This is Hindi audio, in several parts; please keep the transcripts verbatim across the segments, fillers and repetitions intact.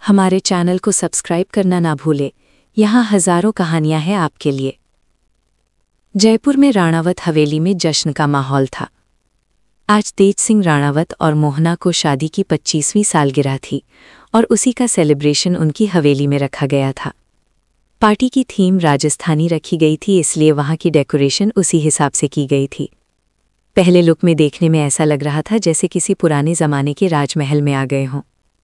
हमारे चैनल को सब्सक्राइब करना ना भूले। यहाँ हजारों कहानियां हैं आपके लिए। जयपुर में राणावत हवेली में जश्न का माहौल था। आज तेज सिंह राणावत और मोहना को शादी की पच्चीसवीं सालगिरह थी और उसी का सेलिब्रेशन उनकी हवेली में रखा गया था। पार्टी की थीम राजस्थानी रखी गई थी, इसलिए वहाँ की डेकोरेशन उसी हिसाब से की गई थी। पहले लुक में देखने में ऐसा लग रहा था जैसे किसी पुराने ज़माने के राजमहल में आ गए हों।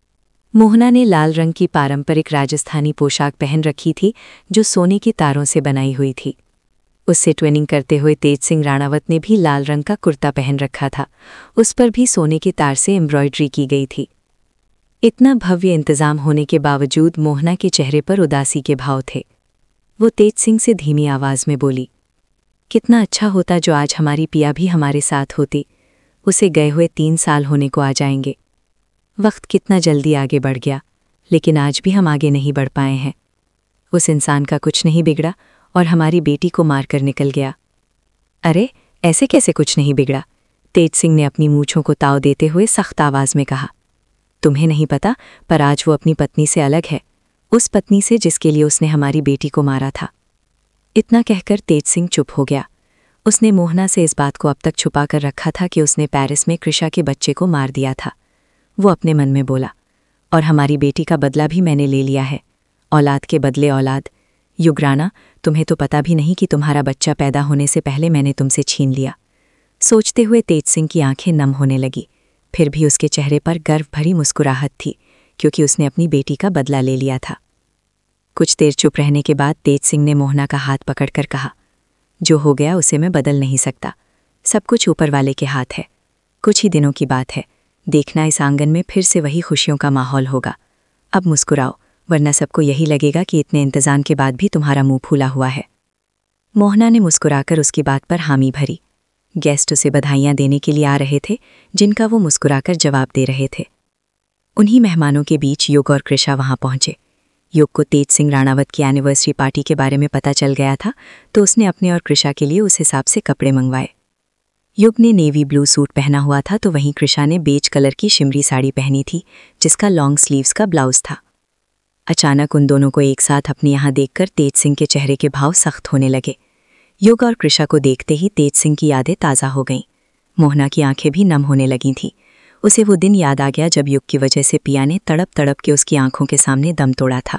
मोहना ने लाल रंग की पारंपरिक राजस्थानी पोशाक पहन रखी थी जो सोने की तारों से बनाई हुई थी। उससे ट्विनिंग करते हुए तेज सिंह राणावत ने भी लाल रंग का कुर्ता पहन रखा था। उस पर भी सोने की तार से एम्ब्रॉयडरी की गई थी। इतना भव्य इंतजाम होने के बावजूद मोहना के चेहरे पर उदासी के भाव थे। वो तेज सिंह से धीमी आवाज़ में बोली, कितना अच्छा होता जो आज हमारी पिया भी हमारे साथ होती। उसे गए हुए तीन साल होने को आ जाएंगे। वक्त कितना जल्दी आगे बढ़ गया, लेकिन आज भी हम आगे नहीं बढ़ पाए हैं। उस इंसान का कुछ नहीं बिगड़ा और हमारी बेटी को मारकर निकल गया। अरे ऐसे कैसे कुछ नहीं बिगड़ा? तेज सिंह ने अपनी मूंछों को ताव देते हुए सख्त आवाज़ में कहा। तुम्हें नहीं पता, पर आज वो अपनी पत्नी से अलग है, उस पत्नी से जिसके लिए उसने हमारी बेटी को मारा था। इतना कहकर तेज सिंह चुप हो गया। उसने मोहना से इस बात को अब तक छुपा कर रखा था कि उसने पेरिस में कृषा के बच्चे को मार दिया था। वो अपने मन में बोला, और हमारी बेटी का बदला भी मैंने ले लिया है। औलाद के बदले औलाद। युगराना, तुम्हें तो पता भी नहीं कि तुम्हारा बच्चा पैदा होने से पहले मैंने तुमसे छीन लिया। सोचते हुए तेज सिंह की आंखें नम होने लगी। फिर भी उसके चेहरे पर गर्व भरी मुस्कुराहट थी, क्योंकि उसने अपनी बेटी का बदला ले लिया था। कुछ देर चुप रहने के बाद तेज सिंह ने मोहना का हाथ पकड़कर कहा, जो हो गया उसे मैं बदल नहीं सकता। सब कुछ ऊपर वाले के हाथ है। कुछ ही दिनों की बात है, देखना इस आंगन में फिर से वही खुशियों का माहौल होगा। अब मुस्कुराओ, वरना सबको यही लगेगा कि इतने इंतजाम के बाद भी तुम्हारा मुंह फूला हुआ है। मोहना ने मुस्कुराकर उसकी बात पर हामी भरी। गेस्ट उसे बधाइयाँ देने के लिए आ रहे थे, जिनका वो मुस्कुराकर जवाब दे रहे थे। उन्हीं मेहमानों के बीच युग और कृषा वहां पहुंचे। युग को तेज सिंह राणावत की एनिवर्सरी पार्टी के बारे में पता चल गया था, तो उसने अपने और कृषा के लिए उस हिसाब से कपड़े मंगवाए। युग ने नेवी ब्लू सूट पहना हुआ था, तो वहीं कृषा ने बेज कलर की शिमरी साड़ी पहनी थी, जिसका लॉन्ग स्लीव्स का ब्लाउज था। अचानक उन दोनों को एक साथ अपने यहाँ देखकर तेज सिंह के चेहरे के भाव सख्त होने लगे। युग और कृषा को देखते ही तेज सिंह की यादें ताज़ा हो गईं। मोहना की आंखें भी नम होने लगी थीं। उसे वो दिन याद आ गया जब युग की वजह से पिया ने तड़प तड़प के उसकी आंखों के सामने दम तोड़ा था।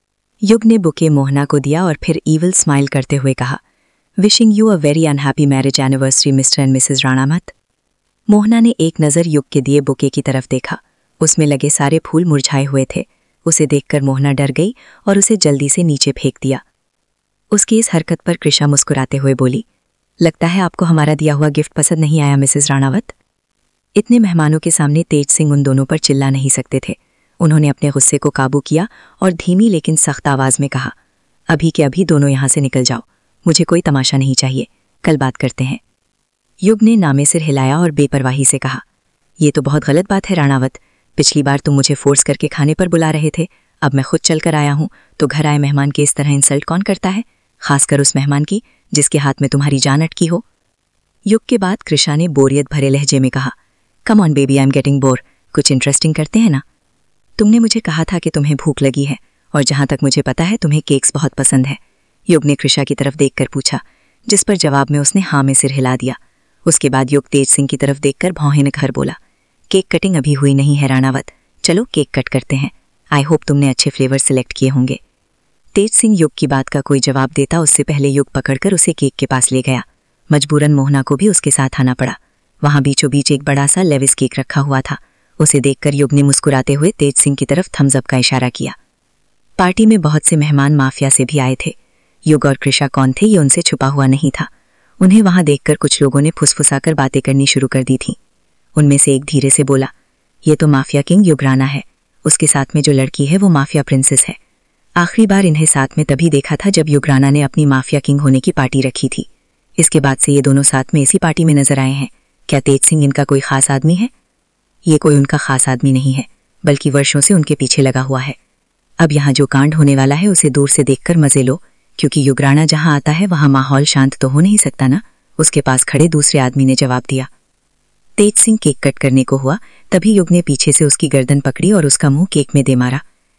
युग ने बुके मोहना को दिया और फिर ईविल स्माइल करते हुए कहा, wishing you a very unhappy marriage anniversary Mr and Mrs Ranawat. Mohana ने एक नज़र युग के दिए बुके की तरफ देखा। उसमें लगे सारे फूल मुरझाए हुए थे। उसे देखकर मोहना डर गई और उसे जल्दी से नीचे फेंक दिया। उसकी इस हरकत पर कृषा मुस्कुराते हुए बोली, लगता है आपको हमारा दिया हुआ गिफ्ट पसंद नहीं आया मिसेज राणावत। इतने मेहमानों के सामने तेज सिंह उन दोनों पर चिल्ला नहीं सकते थे। उन्होंने अपने गुस्से को काबू किया और धीमी लेकिन सख्त आवाज़ में कहा, अभी के अभी दोनों यहाँ से निकल जाओ। मुझे कोई तमाशा नहीं चाहिए, कल बात करते हैं। युग ने नामे सिर हिलाया और बेपरवाही से कहा, ये तो बहुत गलत बात है राणावत। पिछली बार तुम मुझे फोर्स करके खाने पर बुला रहे थे, अब मैं खुद चल कर आया हूँ, तो घर आए मेहमान के इस तरह इंसल्ट कौन करता है, खासकर उस मेहमान की जिसके हाथ में तुम्हारी जान अटकी हो। युग के बाद कृषा ने बोरियत भरे लहजे में कहा, come on baby, I am getting bore. कुछ इंटरेस्टिंग करते हैं ना। तुमने मुझे कहा था कि तुम्हें भूख लगी है, और जहाँ तक मुझे पता है तुम्हें केक्स बहुत पसंद है। युग ने कृषा की तरफ देखकर पूछा, जिस पर जवाब में उसने हाँ में सिर हिला दिया। उसके बाद युग तेज सिंह की तरफ देखकर भौहें निखर बोला, केक कटिंग अभी हुई नहीं है राणावत, चलो केक कट करते हैं। आई होप तुमने अच्छे फ्लेवर सिलेक्ट किए होंगे। तेज सिंह युग की बात का कोई जवाब देता उससे पहले युग पकड़कर उसे केक के पास ले गया। मजबूरन मोहना को भी उसके साथ आना पड़ा। वहां बीचों बीच एक बड़ा सा लेविस केक रखा हुआ था। उसे देखकर युग ने मुस्कुराते हुए तेज सिंह की तरफ थम्स अप का इशारा किया। पार्टी में बहुत से मेहमान माफिया से भी आए थे। युग और कृषा कौन थे ये उनसे छुपा हुआ नहीं था। उन्हें वहां देखकर कुछ लोगों ने फुसफुसाकर बातें करनी शुरू कर दी थीं। उनमें से एक धीरे से बोला, ये तो माफिया किंग युगराना है। उसके साथ में जो लड़की है वो माफिया प्रिंसेस है। आखिरी बार इन्हें साथ में तभी देखा था जब युगराना ने अपनी माफिया किंग होने की पार्टी रखी थी। इसके बाद से ये दोनों साथ में इसी पार्टी में नजर आए हैं। क्या तेज सिंह इनका कोई खास आदमी है? ये कोई उनका खास आदमी नहीं है, बल्कि वर्षों से उनके पीछे लगा हुआ है। अब यहाँ जो कांड होने वाला है उसे दूर से देखकर मजे लो, क्योंकि युगराना जहाँ आता है वहाँ माहौल शांत तो हो नहीं सकता ना। उसके पास खड़े दूसरे आदमी ने जवाब दिया। तेज सिंह केक कट करने को हुआ, तभी युग ने पीछे से उसकी गर्दन पकड़ी और उसका मुंह केक में दे मारा।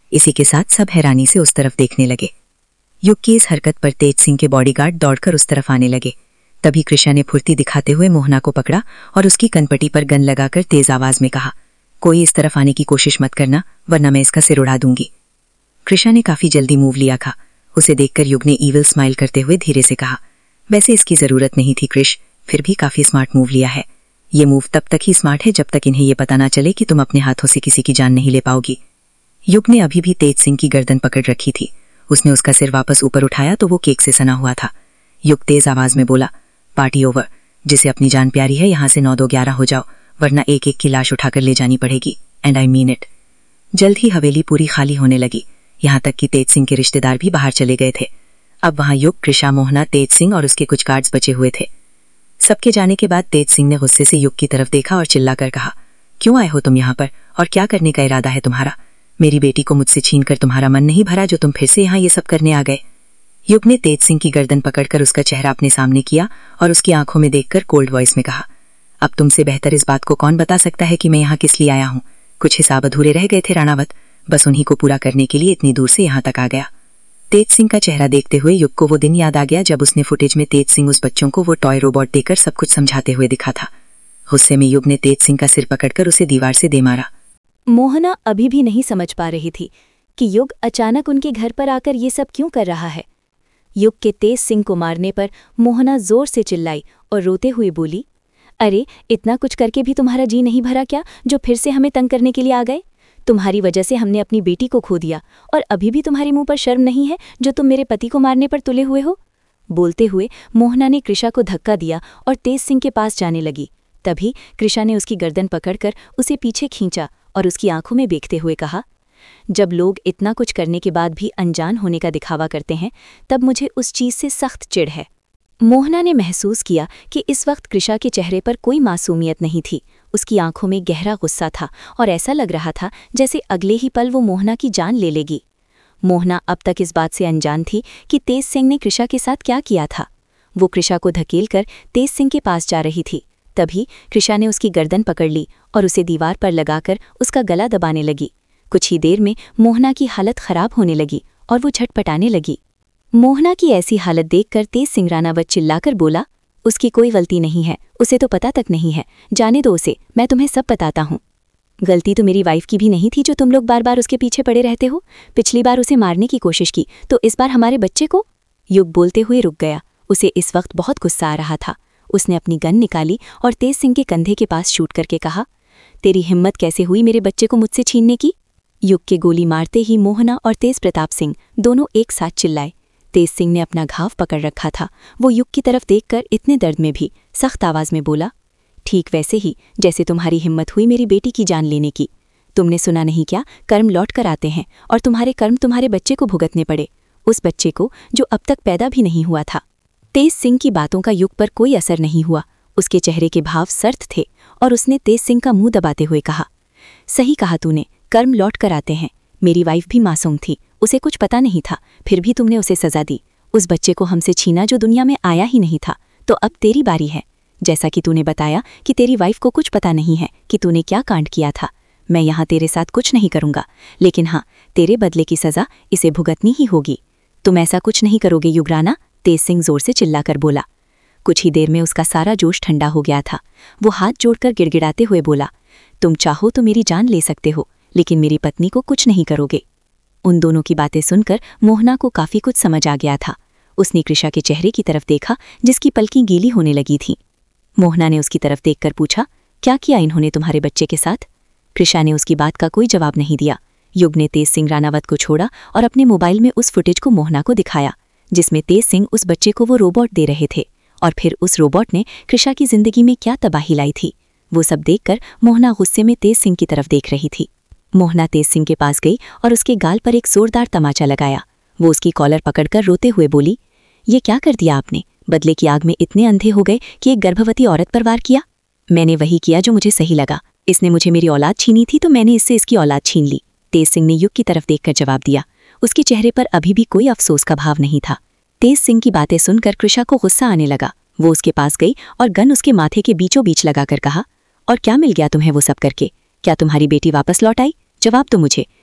इसी के साथ सब हैरानी से उस तरफ देखने लगे। युग की इस हरकत पर तेज सिंह के बॉडीगार्ड दौड़कर उस तरफ आने लगे। तभी कृषा ने फुर्ती दिखाते हुए मोहना को पकड़ा और उसकी कनपटी पर गन लगाकर तेज आवाज में कहा, कोई इस तरफ आने की कोशिश मत करना, वरना मैं इसका सिर उड़ा दूंगी। कृषा ने काफी जल्दी मूव लिया था। उसे देखकर युग ने ईविल स्माइल करते हुए धीरे से कहा, वैसे इसकी जरूरत नहीं थी कृष, फिर भी काफी स्मार्ट मूव लिया है। ये मूव तब तक ही स्मार्ट है जब तक इन्हें ये पता ना चले कि तुम अपने हाथों से किसी की जान नहीं ले पाओगी। युग ने अभी भी तेज सिंह की गर्दन पकड़ रखी थी। उसने उसका सिर वापस ऊपर उठाया तो वो केक से सना हुआ था। युग तेज आवाज में बोला, पार्टी ओवर, जिसे अपनी जान प्यारी है यहाँ से नौ दो ग्यारह हो जाओ, वरना एक एक की लाश उठाकर ले जानी पड़ेगी, एंड आई मीन इट। जल्द ही हवेली पूरी खाली होने लगी, यहाँ तक कि तेज सिंह के रिश्तेदार भी बाहर चले गए थे। अब वहां युग, कृषा, मोहना, तेज सिंह और उसके कुछ गार्ड्स बचे हुए थे। सबके जाने के बाद तेज सिंह ने गुस्से से युग की तरफ देखा और चिल्लाकर कहा, क्यों आए हो तुम यहाँ पर और क्या करने का इरादा है तुम्हारा? मेरी बेटी को मुझसे छीनकर तुम्हारा मन नहीं भरा जो तुम फिर से यहाँ ये सब करने आ गए? युग ने तेज सिंह की गर्दन पकड़कर उसका चेहरा अपने सामने किया और उसकी आंखों में देखकर कोल्ड वॉइस में कहा, अब तुमसे बेहतर इस बात को कौन बता सकता है कि मैं यहाँ किस लिए आया हूँ? कुछ हिसाब अधूरे रह गए थे राणावत, बस उन्हीं को पूरा करने के लिए इतनी दूर से यहाँ तक आ गया। तेज सिंह का चेहरा देखते हुए युग को वो दिन याद आ गया जब उसने फुटेज में तेज सिंह उस बच्चों को वो टॉय रोबोट देकर सब कुछ समझाते हुए दिखा था। गुस्से में युग ने तेज सिंह का सिर पकड़कर उसे दीवार से दे मारा। मोहना अभी भी नहीं समझ पा रही थी कि युग अचानक उनके घर पर आकर ये सब क्यों कर रहा है। युग के तेज सिंह को मारने पर मोहना जोर से चिल्लाई और रोते हुए बोली, अरे इतना कुछ करके भी तुम्हारा जी नहीं भरा क्या, जो फिर से हमें तंग करने के लिए आ गए? तुम्हारी वजह से हमने अपनी बेटी को खो दिया और अभी भी तुम्हारे मुंह पर शर्म नहीं है जो तुम मेरे पति को मारने पर तुले हुए हो। बोलते हुए मोहना ने कृषा को धक्का दिया और तेज सिंह के पास जाने लगी। तभी कृषा ने उसकी गर्दन पकड़कर उसे पीछे खींचा और उसकी आंखों में देखते हुए कहा, जब लोग इतना कुछ करने के बाद भी अनजान होने का दिखावा करते हैं तब मुझे उस चीज से सख्त चिढ़ है। मोहना ने महसूस किया कि इस वक्त कृषा के चेहरे पर कोई मासूमियत नहीं थी। उसकी आंखों में गहरा गुस्सा था और ऐसा लग रहा था जैसे अगले ही पल वो मोहना की जान ले लेगी। मोहना अब तक इस बात से अनजान थी कि तेज सिंह ने कृषा के साथ क्या किया था। वो कृषा को धकेलकर तेज सिंह के पास जा रही थी। तभी कृषा ने उसकी गर्दन पकड़ ली और उसे दीवार पर लगाकर उसका गला दबाने लगी। कुछ ही देर में मोहना की हालत खराब होने लगी और वो झटपटाने लगी। मोहना की ऐसी हालत देखकर तेज सिंह राणावत चिल्लाकर बोला, उसकी कोई गलती नहीं है, उसे तो पता तक नहीं है, जाने दो उसे, मैं तुम्हें सब बताता हूँ। गलती तो मेरी वाइफ की भी नहीं थी जो तुम लोग बार बार उसके पीछे पड़े रहते हो। पिछली बार उसे मारने की कोशिश की तो इस बार हमारे बच्चे को। युग बोलते हुए रुक गया। उसे इस वक्त बहुत गुस्सा आ रहा था। उसने अपनी गन निकाली और तेज सिंह के कंधे के पास शूट करके कहा, तेरी हिम्मत कैसे हुई मेरे बच्चे को मुझसे छीनने की? युग के गोली मारते ही मोहना और तेज प्रताप सिंह दोनों एक साथ चिल्लाए। तेज सिंह ने अपना घाव पकड़ रखा था। वो युग की तरफ देखकर इतने दर्द में भी सख्त आवाज में बोला, ठीक वैसे ही जैसे तुम्हारी हिम्मत हुई मेरी बेटी की जान लेने की। तुमने सुना नहीं क्या, कर्म लौट कर आते हैं और तुम्हारे कर्म तुम्हारे बच्चे को भुगतने पड़े, उस बच्चे को जो अब तक पैदा भी नहीं हुआ था। तेज सिंह की बातों का युग पर कोई असर नहीं हुआ। उसके चेहरे के भाव सर्द थे और उसने तेज सिंह का मुंह दबाते हुए कहा, सही कहा तूने, कर्म लौट कर आते हैं। मेरी वाइफ भी मासूम थी, उसे कुछ पता नहीं था, फिर भी तुमने उसे सजा दी। उस बच्चे को हमसे छीना जो दुनिया में आया ही नहीं था। तो अब तेरी बारी है। जैसा कि तूने बताया कि तेरी वाइफ को कुछ पता नहीं है कि तूने क्या कांड किया था, मैं यहाँ तेरे साथ कुछ नहीं करूँगा, लेकिन हाँ, तेरे बदले की सज़ा इसे भुगतनी ही होगी। तुम ऐसा कुछ नहीं करोगे युगराना, तेज सिंह जोर से चिल्लाकर बोला। कुछ ही देर में उसका सारा जोश ठंडा हो गया था। वो हाथ जोड़कर गिड़गिड़ाते हुए बोला, तुम चाहो तो मेरी जान ले सकते हो, लेकिन मेरी पत्नी को कुछ नहीं करोगे। उन दोनों की बातें सुनकर मोहना को काफ़ी कुछ समझ आ गया था। उसने कृषा के चेहरे की तरफ देखा जिसकी पलकें गीली होने लगी थीं। मोहना ने उसकी तरफ देखकर पूछा, क्या किया इन्होंने तुम्हारे बच्चे के साथ? कृषा ने उसकी बात का कोई जवाब नहीं दिया। युग ने तेज सिंह राणावत को छोड़ा और अपने मोबाइल में उस फुटेज को मोहना को दिखाया जिसमें तेज सिंह उस बच्चे को वो रोबोट दे रहे थे और फिर उस रोबोट ने कृषा की जिंदगी में क्या तबाही लाई थी। वो सब देखकर मोहना गुस्से में तेज सिंह की तरफ देख रही थी। मोहना तेज सिंह के पास गई और उसके गाल पर एक जोरदार तमाचा लगाया। वो उसकी कॉलर पकड़कर रोते हुए बोली, ये क्या कर दिया आपने? बदले की आग में इतने अंधे हो गए कि एक गर्भवती औरत पर वार किया? मैंने वही किया जो मुझे सही लगा। इसने मुझे मेरी औलाद छीनी थी तो मैंने इससे इसकी औलाद छीन ली, तेज सिंह ने युग की तरफ देखकर जवाब दिया। उसके चेहरे पर अभी भी कोई अफसोस का भाव नहीं था। तेज सिंह की बातें सुनकर कृषा को गुस्सा आने लगा। वो उसके पास गई और गन उसके माथे के बीचों बीच लगाकर कहा, और क्या मिल गया तुम्हें वो सब करके? क्या तुम्हारी बेटी वापस लौट आई? जवाब दो मुझे,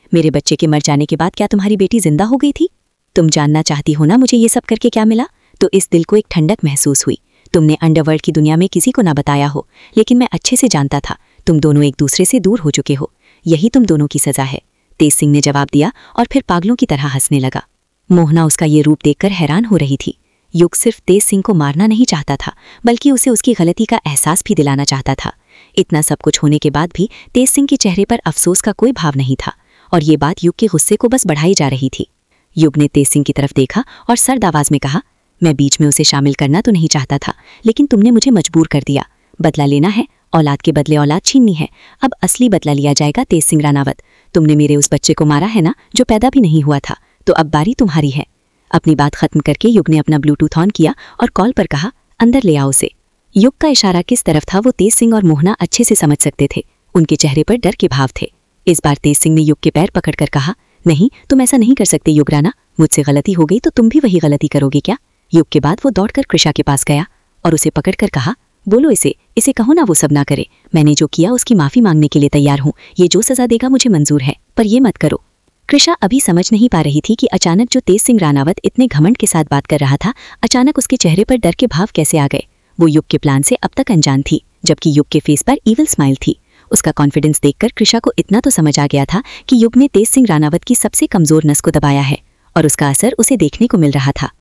मेरे बच्चे के मर जाने के बाद क्या तुम्हारी बेटी जिंदा हो गई थी? तुम जानना चाहती हो ना मुझे ये सब करके क्या मिला? तो इस दिल को एक ठंडक महसूस हुई। तुमने अंडरवर्ल्ड की दुनिया में किसी को ना बताया हो, लेकिन मैं अच्छे से जानता था तुम दोनों एक दूसरे से दूर हो चुके हो। यही तुम दोनों की सजा है, तेज सिंह ने जवाब दिया और फिर पागलों की तरह हंसने लगा। मोहना उसका ये रूप देखकर हैरान हो रही थी। युग सिर्फ तेज सिंह को मारना नहीं चाहता था, बल्कि उसे उसकी गलती का एहसास भी दिलाना चाहता था। इतना सब कुछ होने के बाद भी तेज सिंह के चेहरे पर अफसोस का कोई भाव नहीं था, और ये बात युग के गुस्से को बस बढ़ाई जा रही थी। युग ने तेज सिंह की तरफ देखा और सर्द आवाज में कहा, मैं बीच में उसे शामिल करना तो नहीं चाहता था, लेकिन तुमने मुझे मजबूर कर दिया। बदला लेना है, औलाद के बदले औलाद छीननी है। अब असली बदला लिया जाएगा तेज सिंह राणावत। तुमने मेरे उस बच्चे को मारा है ना, जो पैदा भी नहीं हुआ था, तो अब बारी तुम्हारी है। अपनी बात खत्म करके युग ने अपना ब्लूटूथ ऑन किया और कॉल पर कहा, अंदर ले आओ उसे। युग का इशारा किस तरफ था वो तेज सिंह और मोहना अच्छे से समझ सकते थे। उनके चेहरे पर डर के भाव थे। इस बार तेज सिंह ने युग के पैर पकड़कर कहा, नहीं, तुम ऐसा नहीं कर सकते युग राणा। मुझसे गलती हो गई तो तुम भी वही गलती करोगे क्या? युग के बाद वो दौड़कर कृषा के पास गया और उसे पकड़कर कहा, बोलो इसे इसे कहो ना वो सब ना करे। मैंने जो किया उसकी माफी मांगने के लिए तैयार हूँ। ये जो सजा देगा मुझे मंजूर है, पर ये मत करो। कृषा अभी समझ नहीं पा रही थी कि अचानक जो तेज सिंह राणावत इतने घमंड के साथ बात कर रहा था, अचानक उसके चेहरे पर डर के भाव कैसे आ गए। वो युग के प्लान से अब तक अनजान थी, जबकि युग के फेस पर इविल स्माइल थी। उसका कॉन्फिडेंस देखकर कृषा को इतना तो समझ आ गया था कि युग ने तेज सिंह राणावत की सबसे कमजोर नस को दबाया है, और उसका असर उसे देखने को मिल रहा था।